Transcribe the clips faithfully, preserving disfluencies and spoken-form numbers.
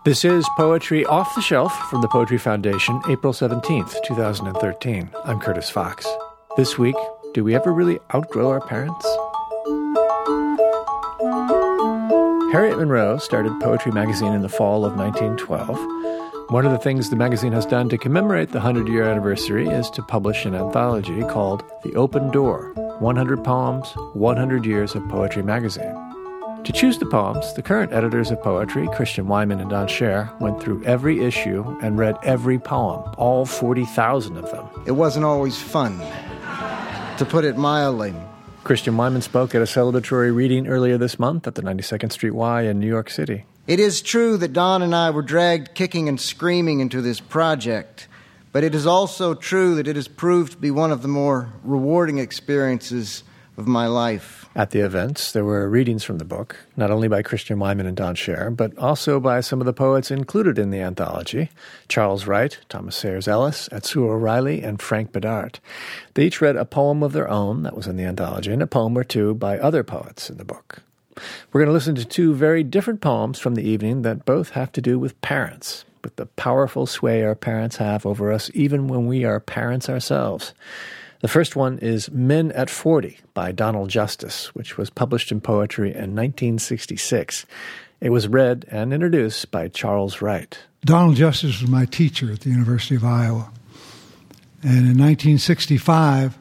This is Poetry Off the Shelf from the Poetry Foundation, April seventeenth, twenty thirteen. I'm Curtis Fox. This week, do we ever really outgrow our parents? Harriet Monroe started Poetry magazine in the fall of nineteen twelve. One of the things the magazine has done to commemorate the hundred-year anniversary is to publish an anthology called The Open Door, one hundred Poems, one hundred Years of Poetry Magazine. To choose the poems, the current editors of Poetry, Christian Wiman and Don Scher, went through every issue and read every poem, all forty thousand of them. It wasn't always fun, to put it mildly. Christian Wiman spoke at a celebratory reading earlier this month at the ninety-second Street Y in New York City. It is true that Don and I were dragged kicking and screaming into this project, but it is also true that it has proved to be one of the more rewarding experiences of my life. At the events, there were readings from the book, not only by Christian Wiman and Don Scher, but also by some of the poets included in the anthology, Charles Wright, Thomas Sayers Ellis, Atzur O'Reilly, and Frank Bedard. They each read a poem of their own that was in the anthology, and a poem or two by other poets in the book. We're going to listen to two very different poems from the evening that both have to do with parents, with the powerful sway our parents have over us even when we are parents ourselves. The first one is Men at forty by Donald Justice, which was published in Poetry in nineteen sixty-six. It was read and introduced by Charles Wright. Donald Justice was my teacher at the University of Iowa. And in nineteen sixty-five,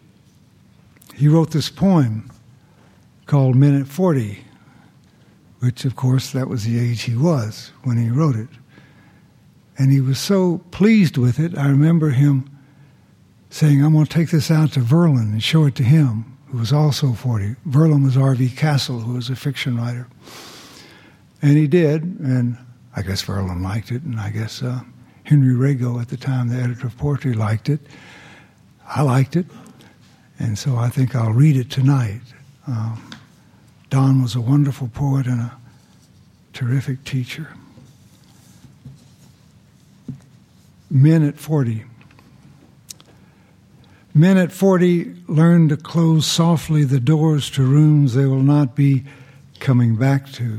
he wrote this poem called Men at forty, which, of course, that was the age he was when he wrote it. And he was so pleased with it, I remember him saying, I'm going to take this out to Verlin and show it to him, who was also forty. Verlin was R V Castle, who was a fiction writer. And he did, and I guess Verlin liked it, and I guess uh, Henry Rago, at the time the editor of Poetry, liked it. I liked it, and so I think I'll read it tonight. Um, Don was a wonderful poet and a terrific teacher. Men at forty. Men at forty learn to close softly the doors to rooms they will not be coming back to.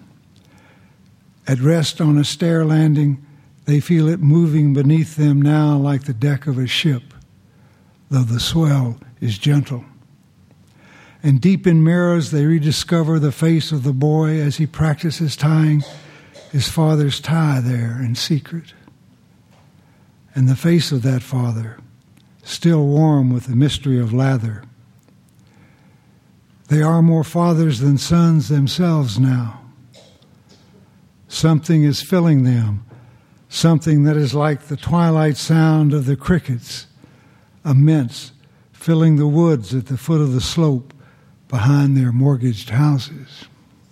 At rest on a stair landing, they feel it moving beneath them now like the deck of a ship, though the swell is gentle. And deep in mirrors, they rediscover the face of the boy as he practices tying his father's tie there in secret. And the face of that father, still warm with the mystery of lather. They are more fathers than sons themselves now. Something is filling them, something that is like the twilight sound of the crickets, immense, filling the woods at the foot of the slope behind their mortgaged houses.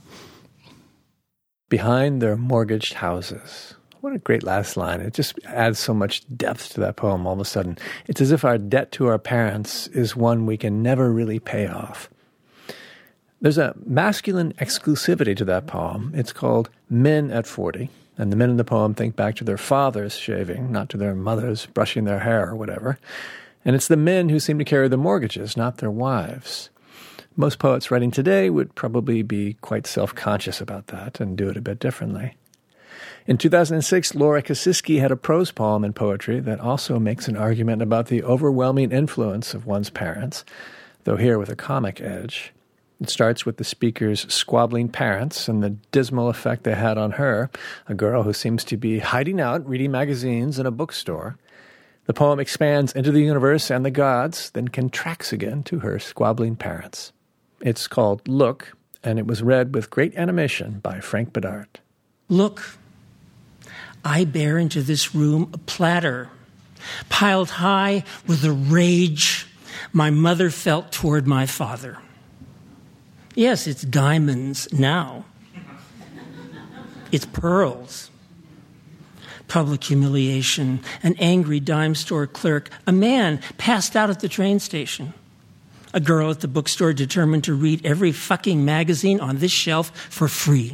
Behind their mortgaged houses. What a great last line. It just adds so much depth to that poem all of a sudden. It's as if our debt to our parents is one we can never really pay off. There's a masculine exclusivity to that poem. It's called Men at forty, and the men in the poem think back to their fathers shaving, not to their mothers brushing their hair or whatever. And it's the men who seem to carry the mortgages, not their wives. Most poets writing today would probably be quite self-conscious about that and do it a bit differently. In two thousand six, Laura Kosiski had a prose poem in Poetry that also makes an argument about the overwhelming influence of one's parents, though here with a comic edge. It starts with the speaker's squabbling parents and the dismal effect they had on her, a girl who seems to be hiding out reading magazines in a bookstore. The poem expands into the universe and the gods, then contracts again to her squabbling parents. It's called Look, and it was read with great animation by Frank Bedard. Look, I bear into this room a platter, piled high with the rage my mother felt toward my father. Yes, it's diamonds now. It's pearls. Public humiliation, an angry dime store clerk, a man passed out at the train station, a girl at the bookstore determined to read every fucking magazine on this shelf for free.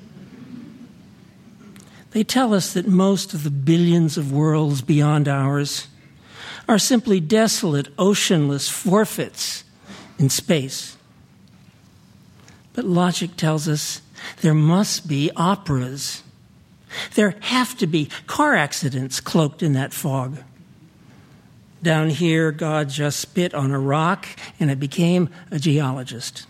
They tell us that most of the billions of worlds beyond ours are simply desolate, oceanless forfeits in space. But logic tells us there must be operas. There have to be car accidents cloaked in that fog. Down here, God just spit on a rock and it became a geologist.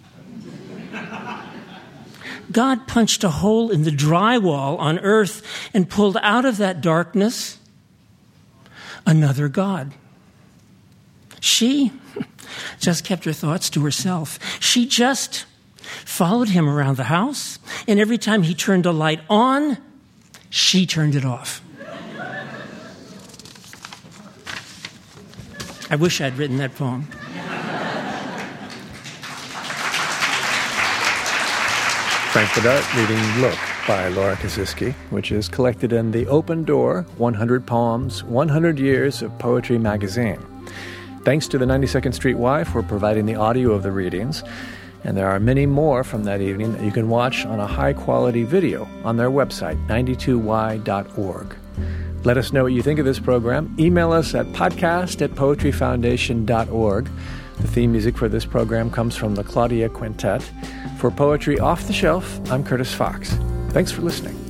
God punched a hole in the drywall on earth and pulled out of that darkness another God. She just kept her thoughts to herself. She just followed him around the house, and every time he turned a light on, she turned it off. I wish I'd written that poem. Frank Burdett reading Look by Laura Kosziski, which is collected in the Open Door one hundred Poems, one hundred Years of Poetry magazine. Thanks to the ninety-second Street Y for providing the audio of the readings, and there are many more from that evening that you can watch on a high-quality video on their website, ninety-two y dot org. Let us know what you think of this program. Email us at podcast at poetry foundation dot org. The theme music for this program comes from the Claudia Quintet. For Poetry Off the Shelf, I'm Curtis Fox. Thanks for listening.